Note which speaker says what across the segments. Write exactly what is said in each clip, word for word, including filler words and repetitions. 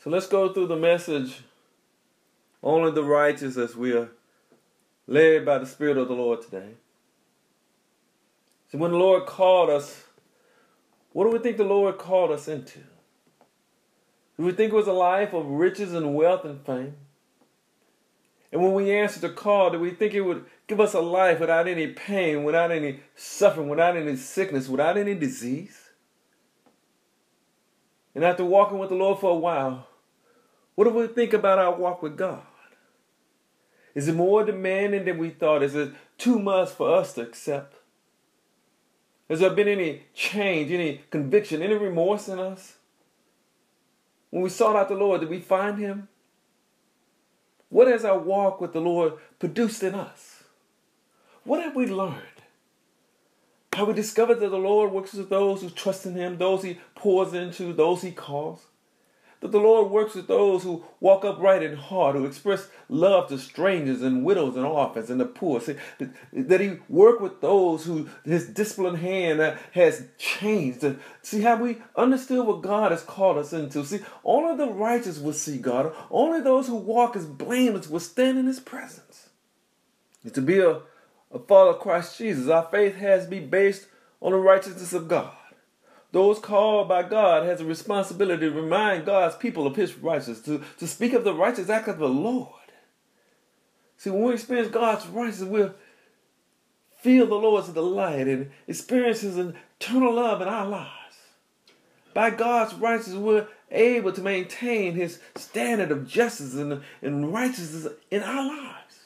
Speaker 1: So let's go through the message, only the righteous, as we are led by the Spirit of the Lord today. So when the Lord called us, what do we think the Lord called us into? Do we think it was a life of riches and wealth and fame? And when we answered the call, do we think it would give us a life without any pain, without any suffering, without any sickness, without any disease? And after walking with the Lord for a while, what do we think about our walk with God? Is it more demanding than we thought? Is it too much for us to accept? Has there been any change, any conviction, any remorse in us? When we sought out the Lord, did we find Him? What has our walk with the Lord produced in us? What have we learned? Have we discovered that the Lord works with those who trust in Him, those He pours into, those He calls? That the Lord works with those who walk upright in heart, who express love to strangers and widows and orphans and the poor. See, that He works with those who His disciplined hand has changed. See how we understood what God has called us into. See, only the righteous will see God. Only those who walk as blameless will stand in His presence. And to be a, a follower of Christ Jesus, our faith has to be based on the righteousness of God. Those called by God has a responsibility to remind God's people of His righteousness, to, to speak of the righteous act of the Lord. See, when we experience God's righteousness, we'll feel the Lord's delight and experience His eternal love in our lives. By God's righteousness, we're able to maintain His standard of justice and, and righteousness in our lives.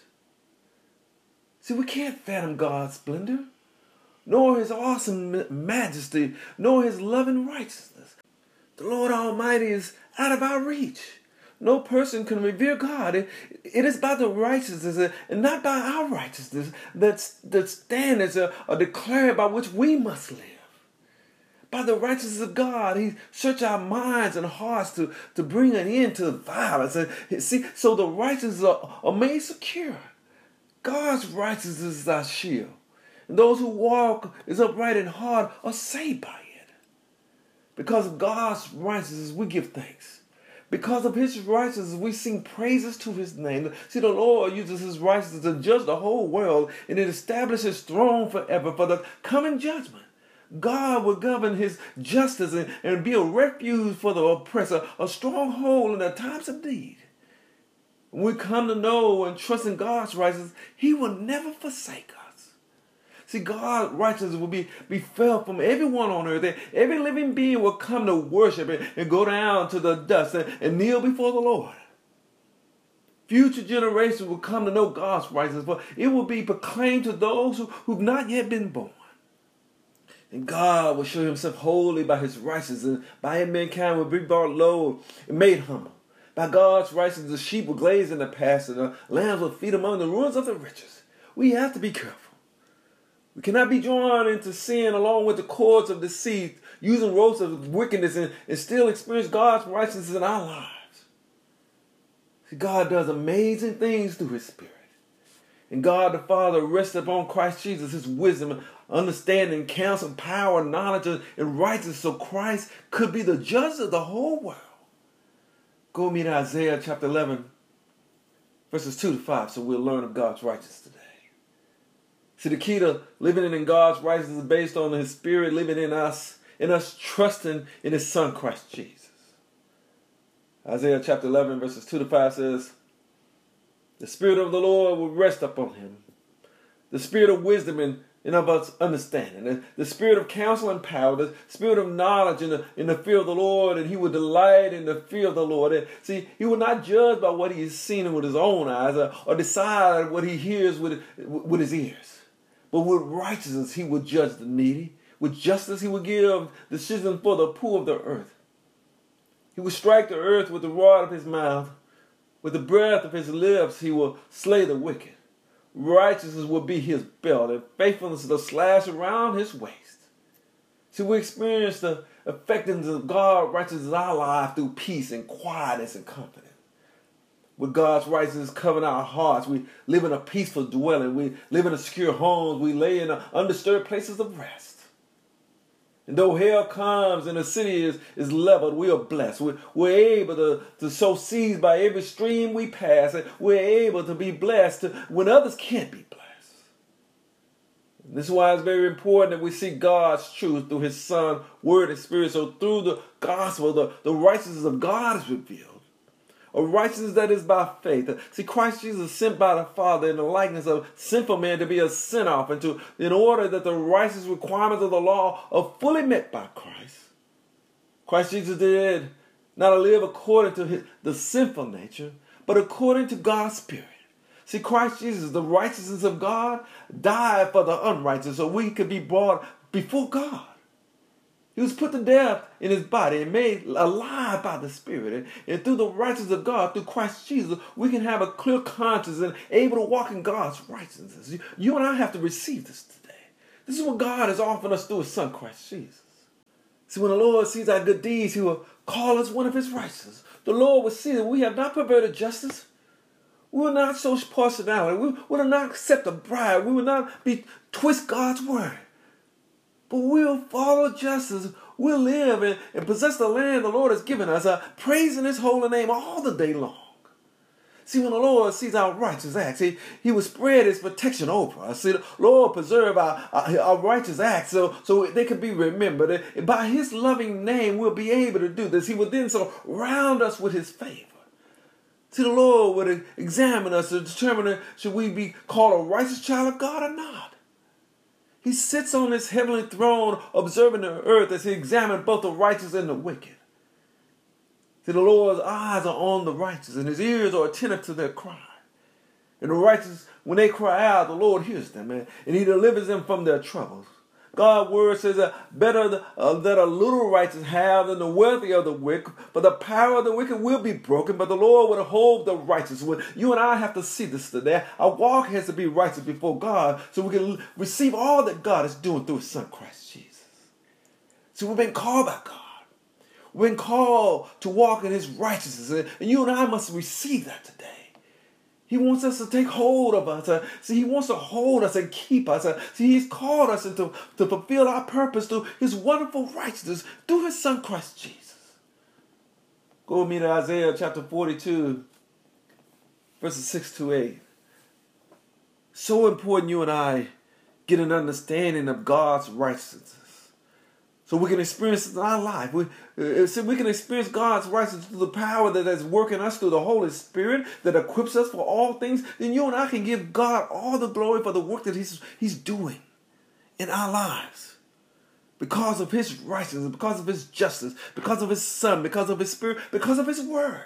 Speaker 1: See, we can't fathom God's splendor, nor His awesome majesty, nor His loving righteousness. The Lord Almighty is out of our reach. No person can revere God. It, it is by the righteousness and not by our righteousness that the standards are, are declared by which we must live. By the righteousness of God, He searches our minds and hearts to, to bring an end to violence. And see, so the righteous are, are made secure. God's righteousness is our shield. And those who walk is upright in heart are saved by it. Because of God's righteousness, we give thanks. Because of His righteousness, we sing praises to His name. See, the Lord uses His righteousness to judge the whole world, and it establishes His throne forever for the coming judgment. God will govern His justice and, and be a refuge for the oppressor, a stronghold in the times of need. When we come to know and trust in God's righteousness, He will never forsake us. See, God's righteousness will be, be felt from everyone on earth. Every living being will come to worship and, and go down to the dust and, and kneel before the Lord. Future generations will come to know God's righteousness, for it will be proclaimed to those who, who've not yet been born. And God will show Himself holy by His righteousness, and by Him mankind will be brought low and made humble. By God's righteousness, the sheep will graze in the pasture, and the lambs will feed among the ruins of the riches. We have to be careful. We cannot be drawn into sin along with the cords of deceit, using ropes of wickedness, and, and still experience God's righteousness in our lives. See, God does amazing things through His Spirit. And God the Father rests upon Christ Jesus, His wisdom, understanding, counsel, power, knowledge, and righteousness, so Christ could be the judge of the whole world. Go meet Isaiah chapter eleven, verses two to five, so we'll learn of God's righteousness today. See, the key to living in God's righteousness is based on His Spirit living in us, in us trusting in His Son, Christ Jesus. Isaiah chapter eleven, verses two to five says, the Spirit of the Lord will rest upon Him, the Spirit of wisdom and, and of us understanding, the, the Spirit of counsel and power, the Spirit of knowledge in the, in the fear of the Lord, and He will delight in the fear of the Lord. And see, He will not judge by what He has seen with His own eyes, or, or decide what He hears with, with His ears. But with righteousness He will judge the needy. With justice He will give decision for the poor of the earth. He will strike the earth with the rod of His mouth. With the breath of His lips He will slay the wicked. Righteousness will be His belt, and faithfulness the slash around His waist. See, we experience the effectiveness of God's righteousness in our life through peace and quietness and confidence. With God's righteousness covering our hearts, we live in a peaceful dwelling. We live in a secure homes. We lay in undisturbed places of rest. And though hell comes and the city is, is leveled, we are blessed. We're, we're able to, to sow seeds by every stream we pass. And we're able to be blessed to, when others can't be blessed. And this is why it's very important that we see God's truth through his Son, Word, and Spirit. So through the gospel, the, the righteousness of God is revealed. A righteousness that is by faith. See, Christ Jesus is sent by the Father in the likeness of sinful man to be a sin offering, to, in order that the righteous requirements of the law are fully met by Christ. Christ Jesus did not live according to his, the sinful nature, but according to God's Spirit. See, Christ Jesus, the righteousness of God, died for the unrighteous so we could be brought before God. He was put to death in his body and made alive by the Spirit. And, and through the righteousness of God, through Christ Jesus, we can have a clear conscience and able to walk in God's righteousness. You, you and I have to receive this today. This is what God is offering us through his Son, Christ Jesus. See, when the Lord sees our good deeds, he will call us one of his righteousness. The Lord will see that we have not perverted justice. We will not show partiality. We will not accept a bribe. We will not be twist God's word. But we'll follow justice. We'll live and, and possess the land the Lord has given us, uh, praising his holy name all the day long. See, when the Lord sees our righteous acts, he, he will spread his protection over us. See, the Lord preserve our, our, our righteous acts so, so they can be remembered. And by his loving name, we'll be able to do this. He will then surround us with his favor. See, the Lord would examine us to determine should we be called a righteous child of God or not. He sits on his heavenly throne observing the earth as he examines both the righteous and the wicked. See, the Lord's eyes are on the righteous and his ears are attentive to their cry. And the righteous, when they cry out, the Lord hears them, and, and he delivers them from their troubles. God's word says that better uh, that a little righteous have than the wealthy of the wicked, but the power of the wicked will be broken, but the Lord will hold the righteous. When you and I have to see this today. Our walk has to be righteous before God so we can receive all that God is doing through his Son, Christ Jesus. See, we've been called by God. We've been called to walk in his righteousness, and you and I must receive that today. He wants us to take hold of us. Uh, see, he wants to hold us and keep us. Uh, see, he's called us into, to fulfill our purpose through his wonderful righteousness through his Son, Christ Jesus. Go with me to Isaiah chapter forty-two, verses six to eight. So important you and I get an understanding of God's righteousness. So we can experience it in our life. We, uh, so we can experience God's righteousness through the power that is working us through the Holy Spirit that equips us for all things. Then you and I can give God all the glory for the work that he's, he's doing in our lives. Because of his righteousness, because of his justice, because of his Son, because of his Spirit, because of his word.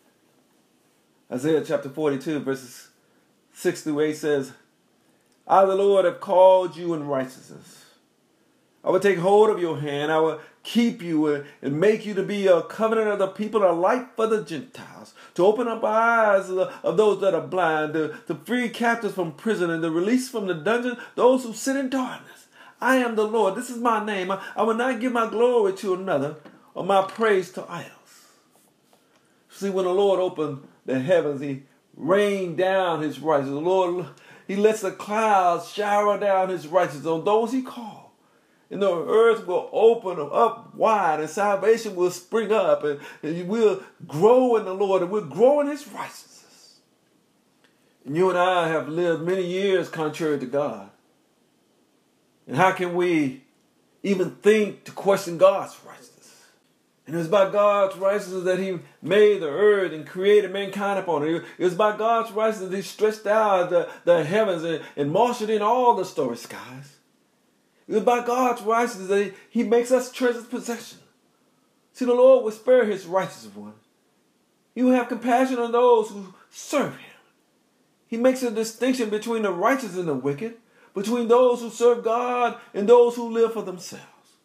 Speaker 1: Isaiah chapter forty-two, verses six through eight says, I, the Lord, have called you in righteousness. I will take hold of your hand. I will keep you and make you to be a covenant of the people, a light for the Gentiles, to open up eyes of those that are blind, to, to free captives from prison, and to release from the dungeon those who sit in darkness. I am the Lord. This is my name. I, I will not give my glory to another or my praise to idols. See, when the Lord opened the heavens, he rained down his righteousness. The Lord, he lets the clouds shower down his righteousness on those he called. And the earth will open up wide, and salvation will spring up, and, and we'll grow in the Lord, and we'll grow in his righteousness. And you and I have lived many years contrary to God. And how can we even think to question God's righteousness? And it was by God's righteousness that he made the earth and created mankind upon it. It was by God's righteousness that he stretched out the, the heavens and, and marshaled in all the starry skies. It was by God's righteousness that he makes us treasured possession. See, the Lord will spare his righteous one. He will have compassion on those who serve him. He makes a distinction between the righteous and the wicked, between those who serve God and those who live for themselves.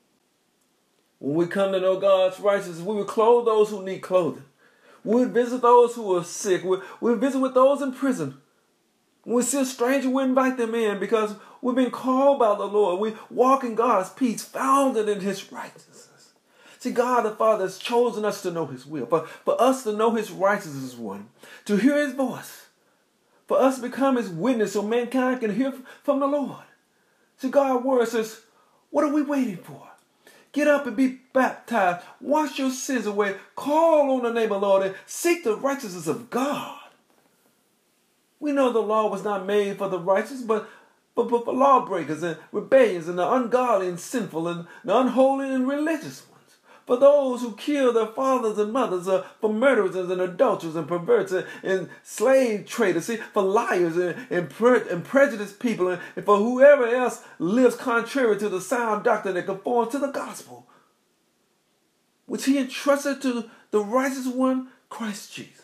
Speaker 1: When we come to know God's righteousness, we will clothe those who need clothing. We will visit those who are sick. We will visit with those in prison. When we see a stranger, we invite them in because we've been called by the Lord. We walk in God's peace, founded in his righteousness. See, God the Father has chosen us to know his will, for, for us to know his righteousness one, to hear his voice, for us to become his witness so mankind can hear from the Lord. See, God's word says, what are we waiting for? Get up and be baptized. Wash your sins away. Call on the name of the Lord and seek the righteousness of God. We know the law was not made for the righteous, but, but, but for lawbreakers and rebellions and the ungodly and sinful and the unholy and religious ones. For those who kill their fathers and mothers, uh, for murderers and adulterers and perverts and, and slave traders, see, for liars and, and, pre- and prejudiced people, and, and for whoever else lives contrary to the sound doctrine that conforms to the gospel, which he entrusted to the righteous one, Christ Jesus.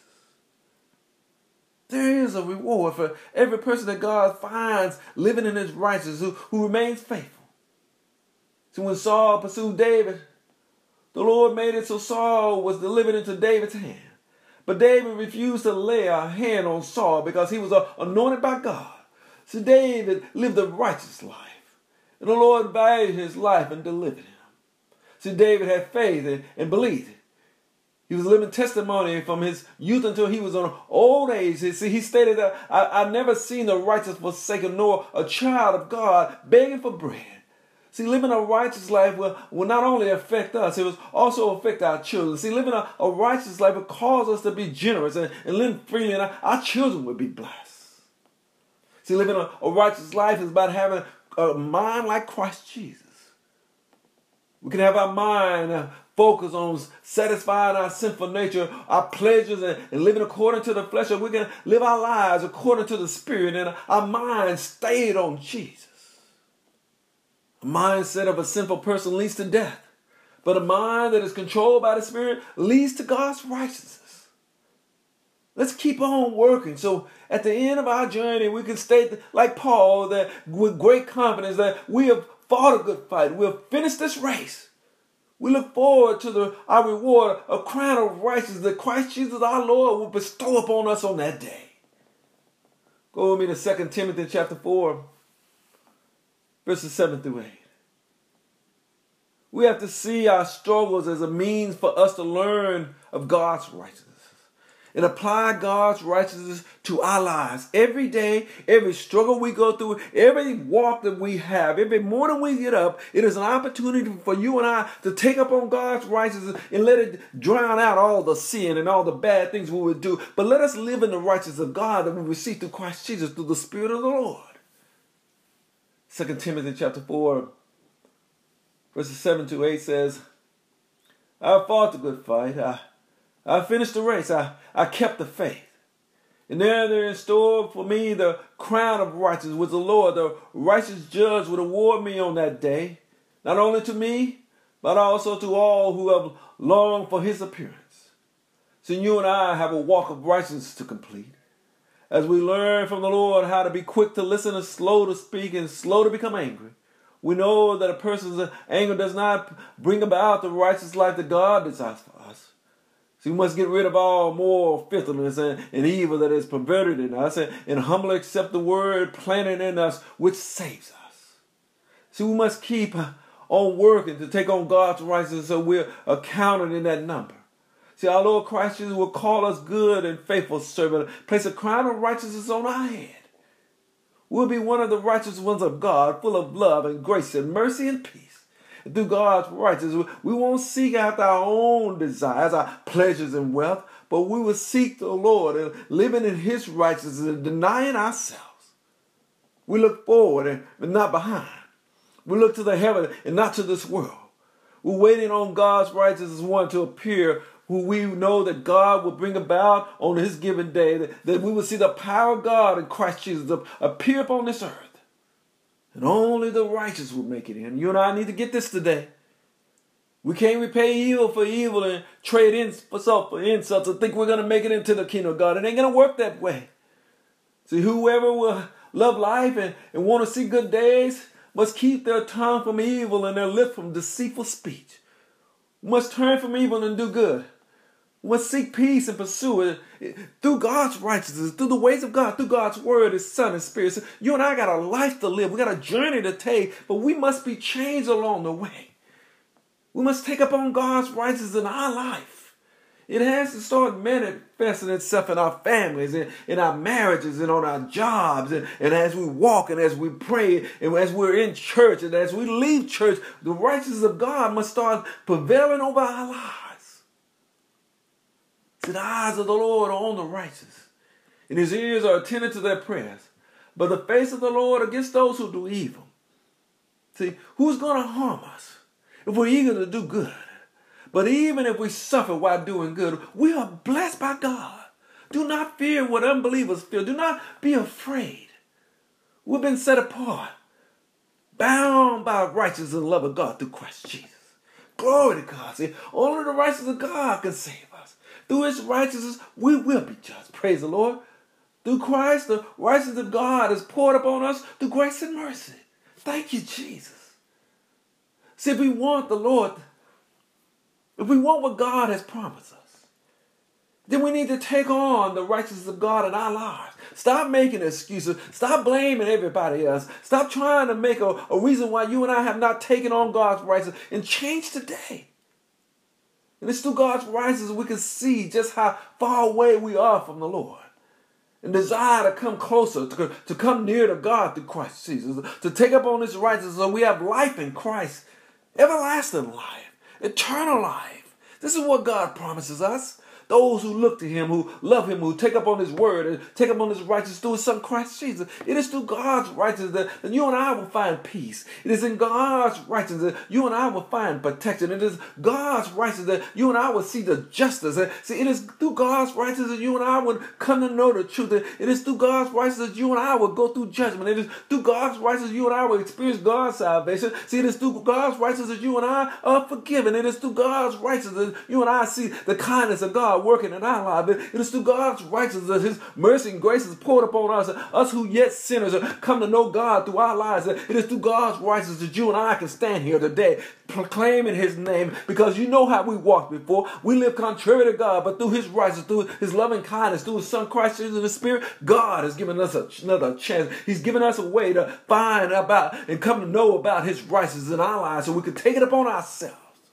Speaker 1: There is a reward for every person that God finds living in his righteousness, who, who remains faithful. So when Saul pursued David, the Lord made it so Saul was delivered into David's hand. But David refused to lay a hand on Saul because he was anointed by God. So David lived a righteous life. And the Lord valued his life and delivered him. So David had faith and, and believed it. He was living testimony from his youth until he was on old age. See, he stated that I, I've never seen the righteous forsaken nor a child of God begging for bread. See, living a righteous life will, will not only affect us, it will also affect our children. See, living a, a righteous life will cause us to be generous and, and live freely, and our, our children will be blessed. See, living a, a righteous life is about having a mind like Christ Jesus. We can have our mind uh, focused on satisfying our sinful nature, our pleasures, and, and living according to the flesh, or we can live our lives according to the Spirit, and our mind stayed on Jesus. A mindset of a sinful person leads to death, but a mind that is controlled by the Spirit leads to God's righteousness. Let's keep on working so at the end of our journey we can state like Paul that with great confidence that we have fought a good fight. We have finished this race. We look forward to the our reward, a crown of righteousness that Christ Jesus our Lord will bestow upon us on that day. Go with me to Second Timothy chapter four. Verses seven through eight. We have to see our struggles as a means for us to learn of God's righteousness and apply God's righteousness to our lives. Every day, every struggle we go through, every walk that we have, every morning we get up, it is an opportunity for you and I to take up on God's righteousness and let it drown out all the sin and all the bad things we would do. But let us live in the righteousness of God that we receive through Christ Jesus, through the Spirit of the Lord. Second Timothy chapter four, verses seven to eight says, I fought the good fight. I, I finished the race. I, I kept the faith. And there there in store for me the crown of righteousness, which the Lord, the righteous judge, would award me on that day, not only to me, but also to all who have longed for his appearance. So you and I have a walk of righteousness to complete. As we learn from the Lord how to be quick to listen and slow to speak and slow to become angry, we know that a person's anger does not bring about the righteous life that God desires for us. So we must get rid of all moral filthiness and, and evil that is perverted in us and, and humbly accept the word planted in us which saves us. So we must keep on working to take on God's righteousness so we're accounted in that number. See, our Lord Christ Jesus will call us good and faithful servant, place a crown of righteousness on our head. We'll be one of the righteous ones of God, full of love and grace and mercy and peace. And through God's righteousness, we won't seek after our own desires, our pleasures and wealth, but we will seek the Lord and living in his righteousness and denying ourselves. We look forward and not behind. We look to the heaven and not to this world. We're waiting on God's righteousness one to appear, who we know that God will bring about on his given day, that, that we will see the power of God in Christ Jesus appear upon this earth. And only the righteous will make it in. You and I need to get this today. We can't repay evil for evil and trade insult for insult and think we're going to make it into the kingdom of God. It ain't going to work that way. See, whoever will love life and, and want to see good days must keep their tongue from evil and their lips from deceitful speech. We must turn from evil and do good. We must seek peace and pursue it through God's righteousness, through the ways of God, through God's word, his son and spirit. So you and I got a life to live. We got a journey to take, but we must be changed along the way. We must take up on God's righteousness in our life It has to start manifesting itself in our families, in, in our marriages, and on our jobs, and, and as we walk, and as we pray, and as we're in church, and as we leave church, the righteousness of God must start prevailing over our lives. See, the eyes of the Lord are on the righteous, and his ears are attentive to their prayers. But the face of the Lord against those who do evil. See, who's going to harm us if we're eager to do good? But even if we suffer while doing good, we are blessed by God. Do not fear what unbelievers feel. Do not be afraid. We've been set apart, bound by righteousness and love of God through Christ Jesus. Glory to God. See, only the righteousness of God can save us. Through his righteousness, we will be judged. Praise the Lord. Through Christ, the righteousness of God is poured upon us through grace and mercy. Thank you, Jesus. See, if we want the Lord, if we want what God has promised us, then we need to take on the righteousness of God in our lives. Stop making excuses. Stop blaming everybody else. Stop trying to make a, a reason why you and I have not taken on God's righteousness, and change today. And it's through God's righteousness we can see just how far away we are from the Lord. And desire to come closer, to, to come near to God through Christ Jesus, to take up on his righteousness so we have life in Christ, everlasting life, eternal life. This is what God promises us. Those who look to him, who love him, who take up on his word, and take up on his righteousness through his son Christ Jesus. It is through God's righteousness that, that you and I will find peace. It is in God's righteousness that you and I will find protection. It is God's righteousness that you and I will see the justice. See, it is through God's righteousness that you and I will come to know the truth. It is through God's righteousness that you and I will go through judgment. It is through God's righteousness you and I will experience God's salvation. See, it is through God's righteousness that you and I are forgiven. It is through God's righteousness that you and I see the kindness of God working in our lives. It is through God's righteousness that his mercy and grace is poured upon us, us who yet sinners come to know God through our lives. It is through God's righteousness that you and I can stand here today proclaiming his name, because you know how we walked before. We live contrary to God, but through his righteousness, through his loving kindness, through his son Christ Jesus and the Spirit, God has given us a, another chance. He's given us a way to find about and come to know about his righteousness in our lives so we can take it upon ourselves.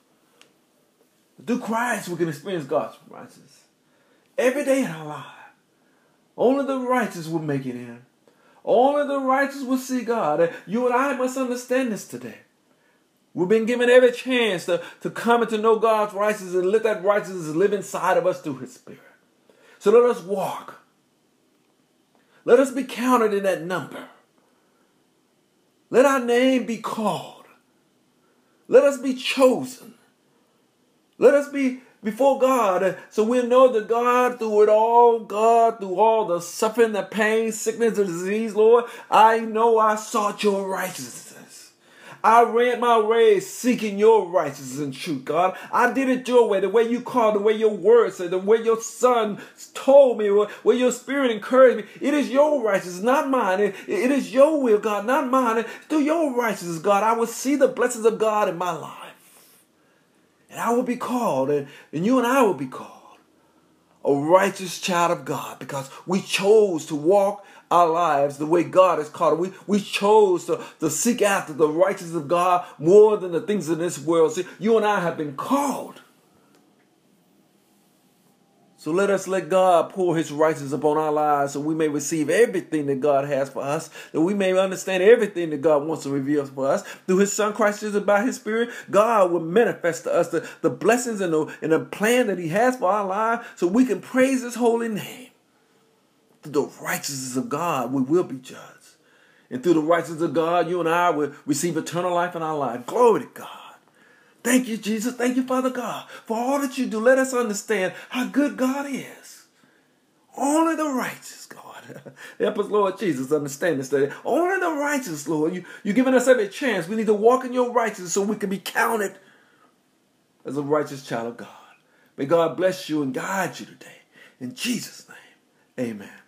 Speaker 1: Through Christ, we can experience God's righteousness every day in our life. Only the righteous will make it in. Only the righteous will see God. You and I must understand this today. We've been given every chance to, to come and to know God's righteousness and let that righteousness live inside of us through his Spirit. So let us walk. Let us be counted in that number. Let our name be called. Let us be chosen. Let us be before God, so we know that God, through it all, God, through all the suffering, the pain, sickness, and disease, Lord, I know I sought your righteousness. I ran my race seeking your righteousness and truth, God. I did it your way, the way you called, the way your word said, the way your son told me, where your spirit encouraged me. It is your righteousness, not mine. It, it is your will, God, not mine. Through your righteousness, God, I will see the blessings of God in my life. And I will be called, and, and you and I will be called a righteous child of God, because we chose to walk our lives the way God has called it. We, we chose to, to seek after the righteousness of God more than the things in this world. See, you and I have been called. So let us let God pour his righteousness upon our lives so we may receive everything that God has for us, that we may understand everything that God wants to reveal for us. Through his son Christ Jesus, by his Spirit, God will manifest to us the, the blessings and the, and the plan that he has for our lives so we can praise his holy name. Through the righteousness of God, we will be judged. And through the righteousness of God, you and I will receive eternal life in our life. Glory to God. Thank you, Jesus. Thank you, Father God, for all that you do. Let us understand how good God is. Only the righteous, God. Help us, Lord Jesus, understand this today. Only the righteous, Lord. You, you've given us every chance. We need to walk in your righteousness so we can be counted as a righteous child of God. May God bless you and guide you today. In Jesus' name, amen.